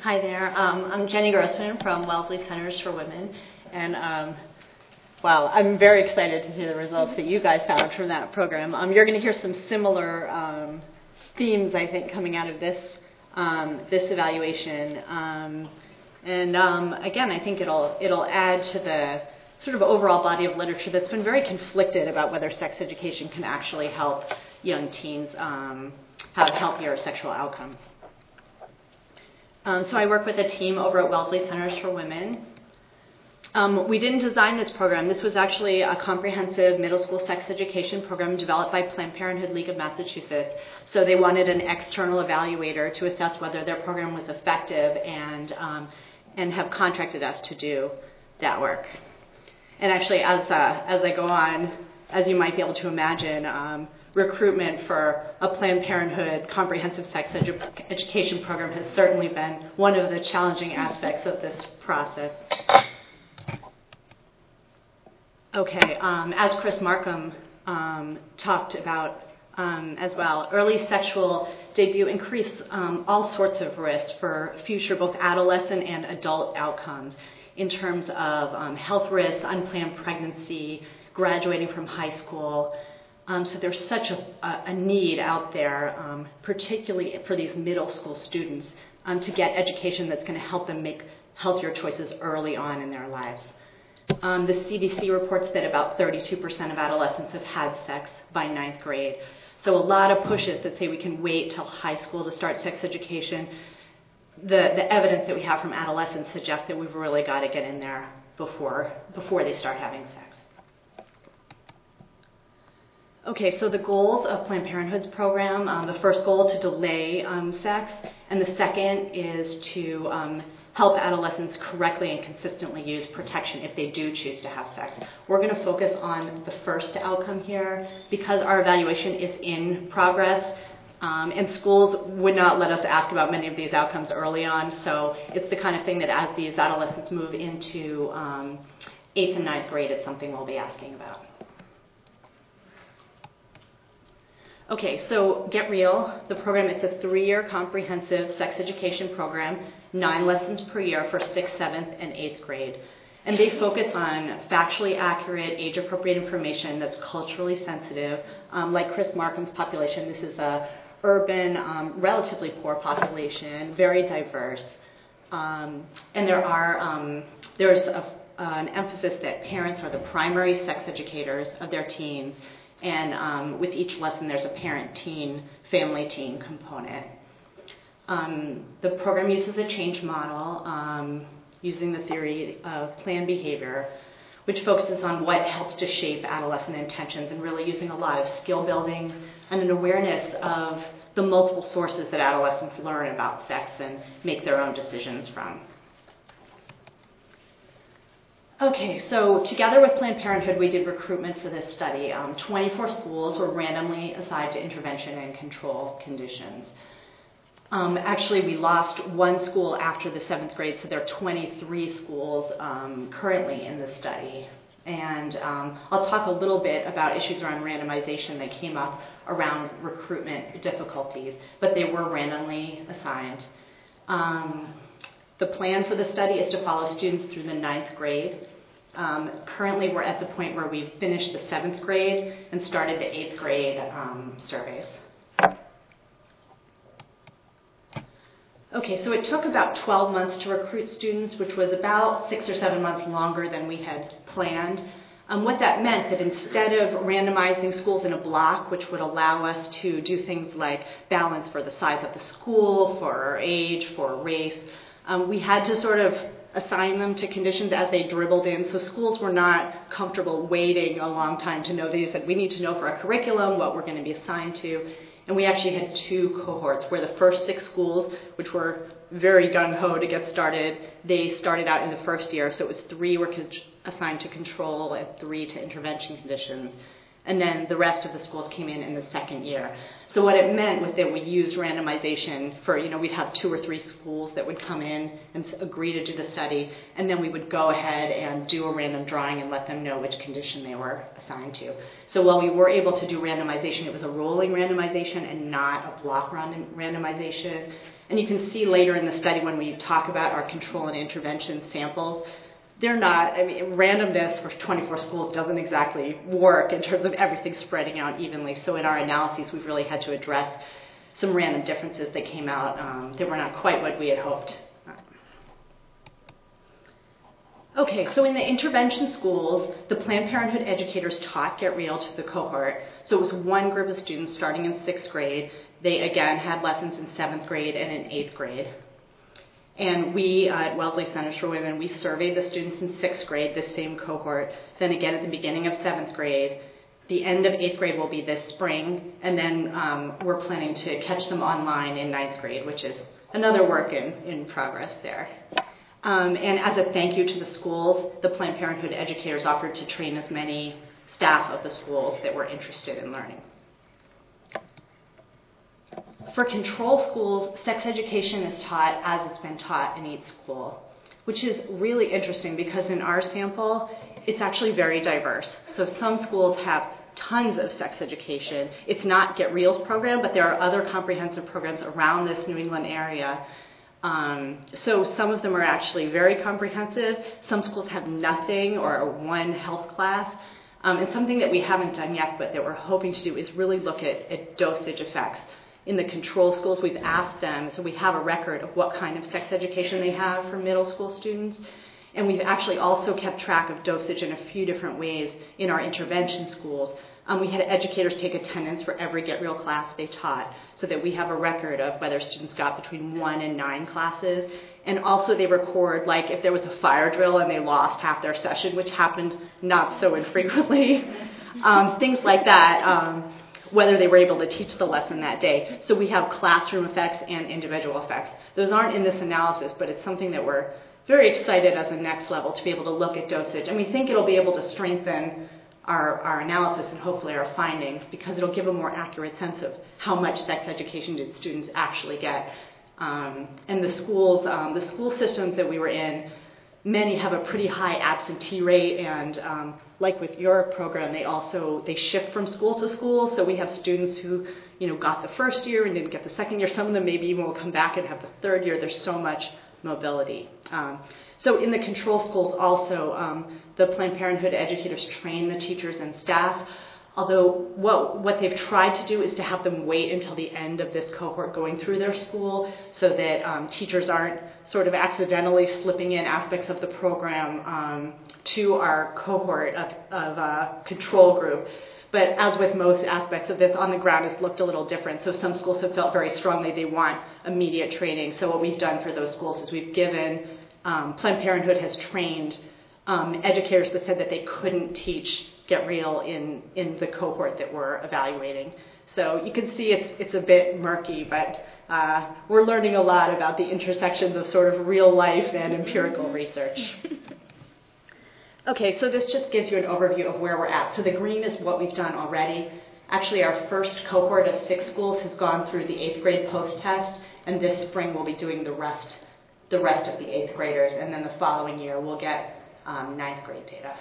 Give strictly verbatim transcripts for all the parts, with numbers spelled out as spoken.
Hi there. Um, I'm Jenny Grossman from Wellesley Centers for Women, and um, wow, I'm very excited to hear the results that you guys found from that program. Um, you're going to hear some similar um, themes, I think, coming out of this um, this evaluation, um, and um, again, I think it'll it'll add to the sort of overall body of literature that's been very conflicted about whether sex education can actually help young teens um, have healthier sexual outcomes. Um, so I work with a team over at Wellesley Centers for Women. Um, we didn't design this program. This was actually a comprehensive middle school sex education program developed by Planned Parenthood League of Massachusetts. So they wanted an external evaluator to assess whether their program was effective and um, and have contracted us to do that work. And actually, as uh, as I go on, as you might be able to imagine, um, recruitment for a Planned Parenthood comprehensive sex edu- education program has certainly been one of the challenging aspects of this process. Okay, um, as Chris Markham um, talked about um, as well, early sexual debut increase um, all sorts of risks for future both adolescent and adult outcomes in terms of um, health risks, unplanned pregnancy, graduating from high school. Um, so there's such a, a need out there, um, particularly for these middle school students, um, to get education that's going to help them make healthier choices early on in their lives. Um, the C D C reports that about thirty-two percent of adolescents have had sex by ninth grade. So a lot of pushes that say we can wait till high school to start sex education. The, the evidence that we have from adolescents suggests that we've really got to get in there before, before they start having sex. Okay, so the goals of Planned Parenthood's program, um, the first goal to delay um, sex, and the second is to um, help adolescents correctly and consistently use protection if they do choose to have sex. We're going to focus on the first outcome here because our evaluation is in progress, um, and schools would not let us ask about many of these outcomes early on, so it's the kind of thing that as these adolescents move into um, eighth and ninth grade, it's something we'll be asking about. Okay, so Get Real, the program, it's a three-year comprehensive sex education program, nine lessons per year for sixth, seventh, and eighth grade. And they focus on factually accurate, age-appropriate information that's culturally sensitive. Um, like Chris Markham's population, this is a urban, um, relatively poor population, very diverse. Um, and there are um, there's a, uh, an emphasis that parents are the primary sex educators of their teens. And um, with each lesson, there's a parent-teen, family-teen component. Um, the program uses a change model um, using the theory of planned behavior, which focuses on what helps to shape adolescent intentions and really using a lot of skill building and an awareness of the multiple sources that adolescents learn about sex and make their own decisions from. Okay, so together with Planned Parenthood, we did recruitment for this study. Um, twenty-four schools were randomly assigned to intervention and control conditions. Um, actually, we lost one school after the seventh grade, so there are twenty-three schools um, currently in the study. And um, I'll talk a little bit about issues around randomization that came up around recruitment difficulties, but they were randomly assigned. Um, the plan for the study is to follow students through the ninth grade. Um, currently, we're at the point where we've finished the seventh grade and started the eighth grade um, surveys. Okay, so it took about twelve months to recruit students, which was about six or seven months longer than we had planned. Um, what that meant that instead of randomizing schools in a block, which would allow us to do things like balance for the size of the school, for age, for race, um, we had to sort of assign them to conditions as they dribbled in. So schools were not comfortable waiting a long time to know these. That we need to know for our curriculum what we're going to be assigned to. And we actually had two cohorts where the first six schools, which were very gung-ho to get started, they started out in the first year. So it was three were assigned to control and three to intervention conditions. And then the rest of the schools came in in the second year. So what it meant was that we used randomization for, you know, we'd have two or three schools that would come in and agree to do the study, and then we would go ahead and do a random drawing and let them know which condition they were assigned to. So while we were able to do randomization, it was a rolling randomization and not a block random randomization. And you can see later in the study when we talk about our control and intervention samples, they're not, I mean, randomness for twenty-four schools doesn't exactly work in terms of everything spreading out evenly. So in our analyses, we've really had to address some random differences that came out um, that were not quite what we had hoped. Okay, so in the intervention schools, the Planned Parenthood educators taught Get Real to the cohort. So it was one group of students starting in sixth grade. They, again, had lessons in seventh grade and in eighth grade. And we uh, at Wellesley Centers for Women, we surveyed the students in sixth grade, this same cohort, then again at the beginning of seventh grade. The end of eighth grade will be this spring, and then um, we're planning to catch them online in ninth grade, which is another work in, in progress there. Um, and as a thank you to the schools, the Planned Parenthood educators offered to train as many staff of the schools that were interested in learning. For control schools, sex education is taught as it's been taught in each school, which is really interesting because in our sample, it's actually very diverse. So some schools have tons of sex education. It's not Get Real's program, but there are other comprehensive programs around this New England area. Um, so some of them are actually very comprehensive. Some schools have nothing or one health class. Um, and something that we haven't done yet, but that we're hoping to do, is really look at, at dosage effects. In the control schools, we've asked them, so we have a record of what kind of sex education they have for middle school students. And we've actually also kept track of dosage in a few different ways in our intervention schools. Um, we had educators take attendance for every Get Real class they taught so that we have a record of whether students got between one and nine classes. And also they record, like, if there was a fire drill and they lost half their session, which happened not so infrequently, um, things like that, um, whether they were able to teach the lesson that day. So we have classroom effects and individual effects. Those aren't in this analysis, but it's something that we're very excited as a next level to be able to look at dosage. And we think it'll be able to strengthen Our, our analysis and hopefully our findings, because it'll give a more accurate sense of how much sex education did students actually get. Um, and the schools, um, the school systems that we were in, many have a pretty high absentee rate, and um, like with your program, they also, they shift from school to school, so we have students who, you know, got the first year and didn't get the second year. Some of them maybe even will come back and have the third year. There's so much mobility. Um, So in the control schools also, um, the Planned Parenthood educators train the teachers and staff, although what, what they've tried to do is to have them wait until the end of this cohort going through their school so that um, teachers aren't sort of accidentally slipping in aspects of the program um, to our cohort of, of uh, control group. But as with most aspects of this, on the ground it's looked a little different. So some schools have felt very strongly they want immediate training. So what we've done for those schools is we've given Um, Planned Parenthood has trained um, educators that said that they couldn't teach Get Real in, in the cohort that we're evaluating. So you can see it's, it's a bit murky, but uh, we're learning a lot about the intersections of sort of real life and empirical research. Okay, so this just gives you an overview of where we're at. So the green is what we've done already. Actually, our first cohort of six schools has gone through the eighth grade post-test, and this spring we'll be doing the rest the rest of the eighth graders, and then the following year we'll get um, ninth grade data.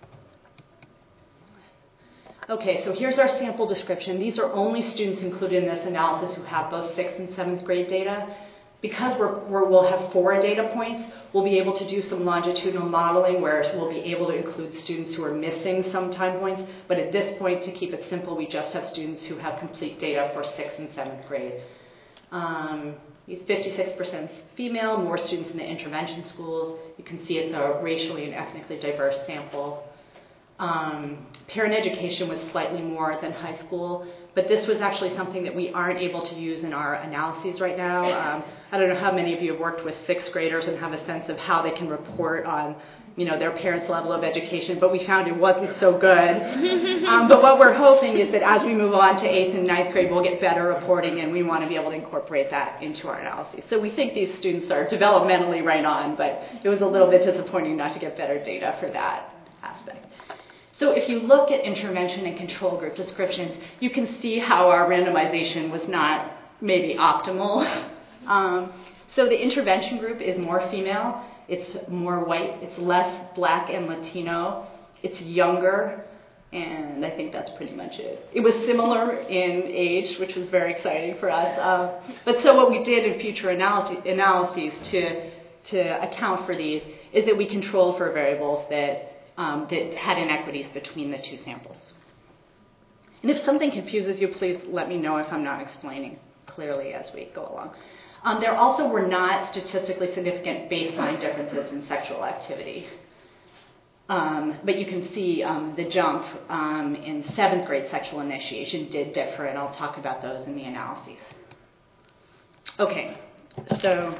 Okay, so here's our sample description. These are only students included in this analysis who have both sixth and seventh grade data. Because we're, we're, we'll have four data points, we'll be able to do some longitudinal modeling where we'll be able to include students who are missing some time points, but at this point, to keep it simple, we just have students who have complete data for sixth and seventh grade. Um, fifty-six percent female, more students in the intervention schools. You can see it's a racially and ethnically diverse sample. Um, parent education was slightly more than high school, but this was actually something that we aren't able to use in our analyses right now. Um, I don't know how many of you have worked with sixth graders and have a sense of how they can report on, you know, their parents' level of education, but we found it wasn't so good. Um, but what we're hoping is that as we move on to eighth and ninth grade, we'll get better reporting, and we want to be able to incorporate that into our analyses. So we think these students are developmentally right on, but it was a little bit disappointing not to get better data for that aspect. So if you look at intervention and control group descriptions, you can see how our randomization was not maybe optimal. Um, so the intervention group is more female. It's more white, it's less black and Latino, it's younger, And I think that's pretty much it. It was similar in age, which was very exciting for us. Uh, but so what we did in future analysis, analyses to to account for these is that we controlled for variables that um, that had inequities between the two samples. And if something confuses you, please let me know if I'm not explaining clearly as we go along. Um, there also were not statistically significant baseline differences in sexual activity. Um, but you can see um, the jump um, in seventh grade sexual initiation did differ, and I'll talk about those in the analyses. Okay, so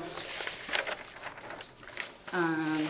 um,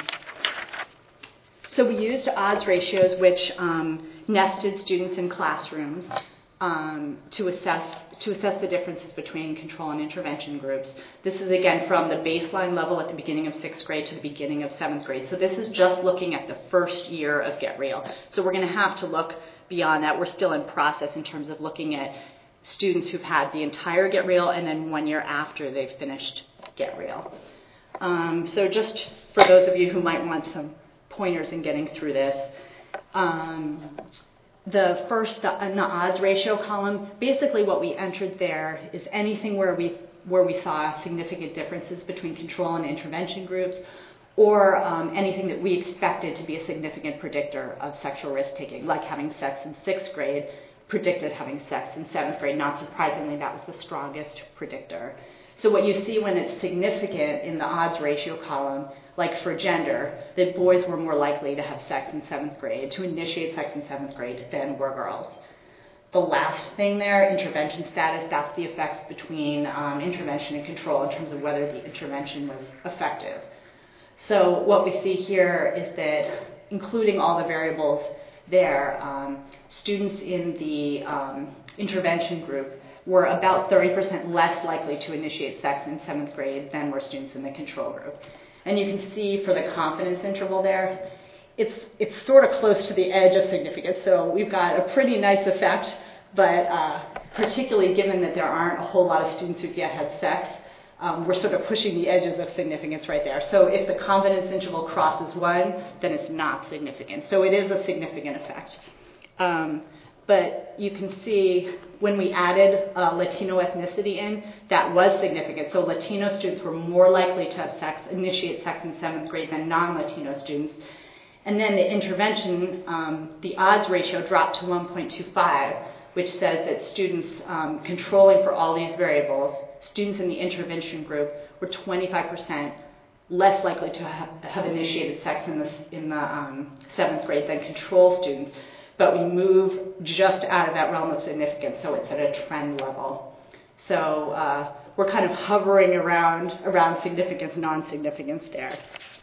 so we used odds ratios, which um, nested students in classrooms um, to assess to assess the differences between control and intervention groups. This is, again, from the baseline level at the beginning of sixth grade to the beginning of seventh grade. So this is just looking at the first year of Get Real. So we're going to have to look beyond that. We're still in process in terms of looking at students who've had the entire Get Real and then one year after they've finished Get Real. Um, so just for those of you who might want some pointers in getting through this, um, the first, in the odds ratio column, basically what we entered there is anything where we where we saw significant differences between control and intervention groups, or um, anything that we expected to be a significant predictor of sexual risk-taking, like having sex in sixth grade predicted having sex in seventh grade. Not surprisingly, that was the strongest predictor. So what you see when it's significant in the odds ratio column, like for gender, that boys were more likely to have sex in seventh grade, to initiate sex in seventh grade than were girls. The last thing there, intervention status, that's the effects between um, intervention and control in terms of whether the intervention was effective. So what we see here is that, including all the variables there, um, students in the um, intervention group were about thirty percent less likely to initiate sex in seventh grade than were students in the control group. And you can see for the confidence interval there, it's it's sort of close to the edge of significance. So we've got a pretty nice effect, but uh, particularly given that there aren't a whole lot of students who've yet had sex, um, we're sort of pushing the edges of significance right there. So if the confidence interval crosses one, then it's not significant. So it is a significant effect. Um, But you can see when we added uh, Latino ethnicity in, that was significant. So Latino students were more likely to have sex, initiate sex in seventh grade than non-Latino students. And then the intervention, um, the odds ratio dropped to one point two five, which says that students um, controlling for all these variables, students in the intervention group were twenty-five percent less likely to have, have initiated sex in the, in the um, seventh grade than control students. But we move just out of that realm of significance, so it's at a trend level. So uh, we're kind of hovering around around significance, non-significance there.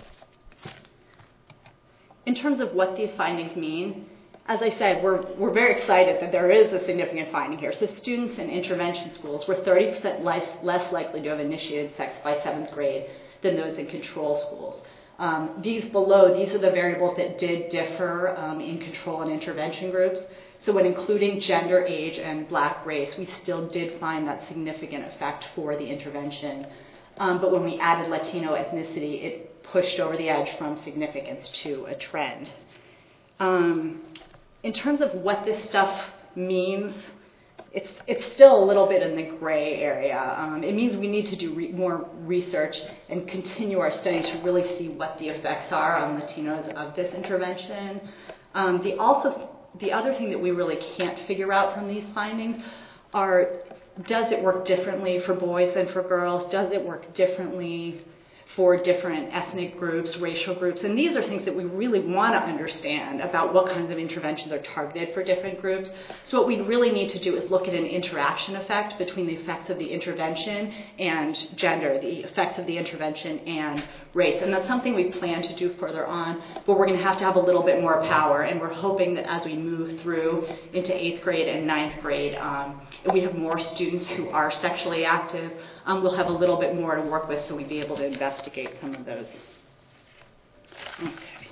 In terms of what these findings mean, as I said, we're we're very excited that there is a significant finding here. So students in intervention schools were thirty percent less, less likely to have initiated sex by seventh grade than those in control schools. Um, these below, these are the variables that did differ um, in control and intervention groups. So when including gender, age, and black race, we still did find that significant effect for the intervention. Um, but when we added Latino ethnicity, it pushed over the edge from significance to a trend. Um, in terms of what this stuff means, It's it's still a little bit in the gray area. Um, it means we need to do re- more research and continue our study to really see what the effects are on Latinos of this intervention. Um, the also the other thing that we really can't figure out from these findings are, does it work differently for boys than for girls? Does it work differently for different ethnic groups, racial groups? And these are things that we really want to understand about what kinds of interventions are targeted for different groups. So what we really need to do is look at an interaction effect between the effects of the intervention and gender, the effects of the intervention and race. And that's something we plan to do further on, but we're going to have to have a little bit more power. And we're hoping that as we move through into eighth grade and ninth grade, um, and we have more students who are sexually active, Um, we'll have a little bit more to work with, so we'd be able to investigate some of those. Okay.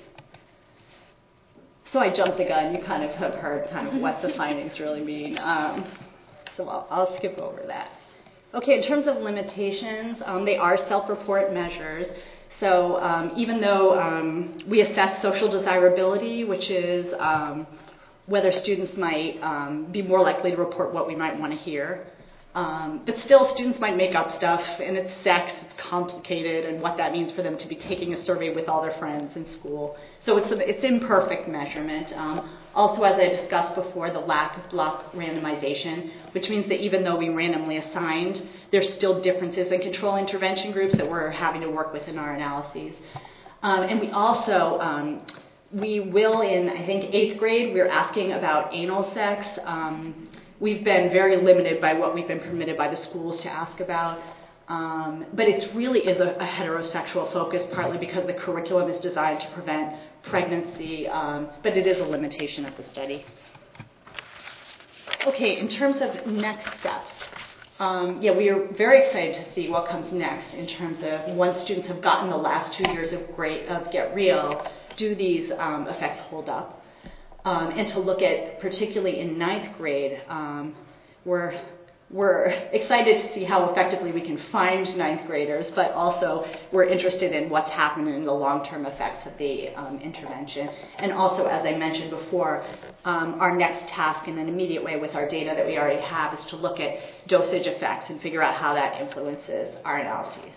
So I jumped the gun. You kind of have heard kind of what the findings really mean. Um, so I'll, I'll skip over that. Okay, in terms of limitations, um, they are self-report measures. So um, even though um, we assess social desirability, which is um, whether students might um, be more likely to report what we might want to hear. Um, but still, students might make up stuff, and it's sex, it's complicated, and what that means for them to be taking a survey with all their friends in school. So it's, a, it's imperfect measurement. Um, also, as I discussed before, the lack of block randomization, which means that even though we randomly assigned, there's still differences in control intervention groups that we're having to work with in our analyses. Um, and we also, um, we will in, I think, eighth grade, we're asking about anal sex. Um, We've been very limited by what we've been permitted by the schools to ask about. Um, but it really is a, a heterosexual focus, partly because the curriculum is designed to prevent pregnancy, um, but it is a limitation of the study. Okay, in terms of next steps, um, yeah, we are very excited to see what comes next in terms of once students have gotten the last two years of, great, of Get Real, do these um, effects hold up? Um, and to look at, particularly in ninth grade, um, we're, we're excited to see how effectively we can find ninth graders, but also we're interested in what's happening in the long-term effects of the um, intervention. And also, as I mentioned before, um, our next task in an immediate way with our data that we already have is to look at dosage effects and figure out how that influences our analyses.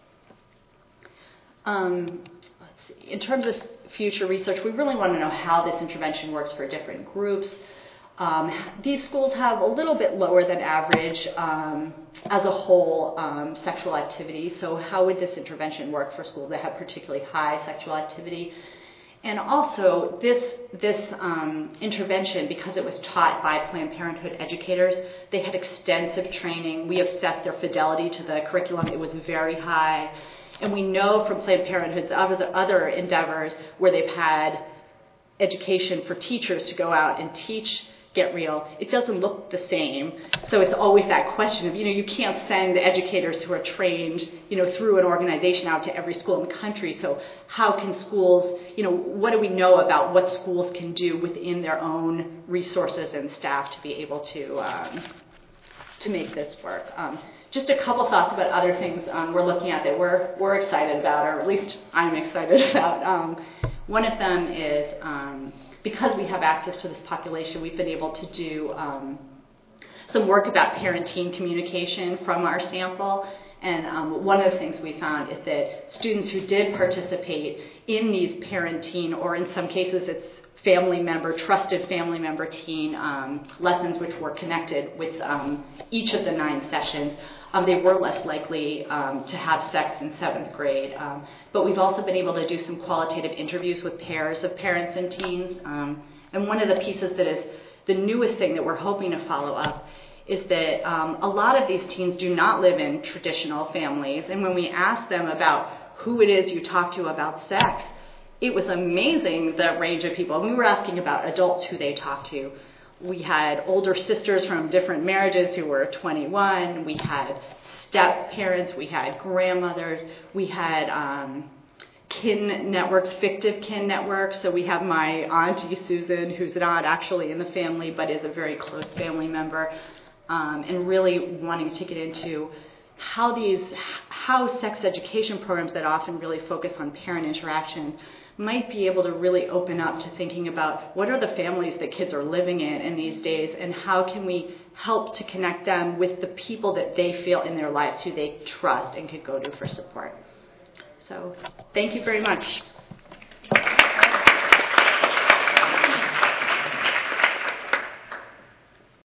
Um, let's see. In terms of future research, we really want to know how this intervention works for different groups. Um, these schools have a little bit lower than average um, as a whole um, sexual activity, so how would this intervention work for schools that have particularly high sexual activity? And also, this, this um, intervention, because it was taught by Planned Parenthood educators, they had extensive training. We assessed their fidelity to the curriculum. It was very high. And we know from Planned Parenthood's other, other endeavors where they've had education for teachers to go out and teach Get Real, it doesn't look the same. So it's always that question of, you know, you can't send educators who are trained, you know, through an organization out to every school in the country. So how can schools, you know, what do we know about what schools can do within their own resources and staff to be able to, um, to make this work? Um, Just a couple thoughts about other things um, we're looking at that we're, we're excited about, or at least I'm excited about. Um, one of them is um, because we have access to this population, we've been able to do um, some work about parent-teen communication from our sample. And um, one of the things we found is that students who did participate in these parent-teen, or in some cases it's family member, trusted family member teen um, lessons, which were connected with um, each of the nine sessions, um, they were less likely um, to have sex in seventh grade. Um, but we've also been able to do some qualitative interviews with pairs of parents and teens. Um, and one of the pieces that is the newest thing that we're hoping to follow up is that um, a lot of these teens do not live in traditional families. And when we ask them about who it is you talk to about sex, it was amazing, the range of people. We were asking about adults who they talked to. We had older sisters from different marriages who were twenty-one. We had step parents. We had grandmothers. We had um, kin networks, fictive kin networks. So we have my auntie Susan, who's not actually in the family, but is a very close family member, um, and really wanting to get into how these, how sex education programs that often really focus on parent interaction might be able to really open up to thinking about what are the families that kids are living in in these days, and how can we help to connect them with the people that they feel in their lives who they trust and could go to for support. So thank you very much.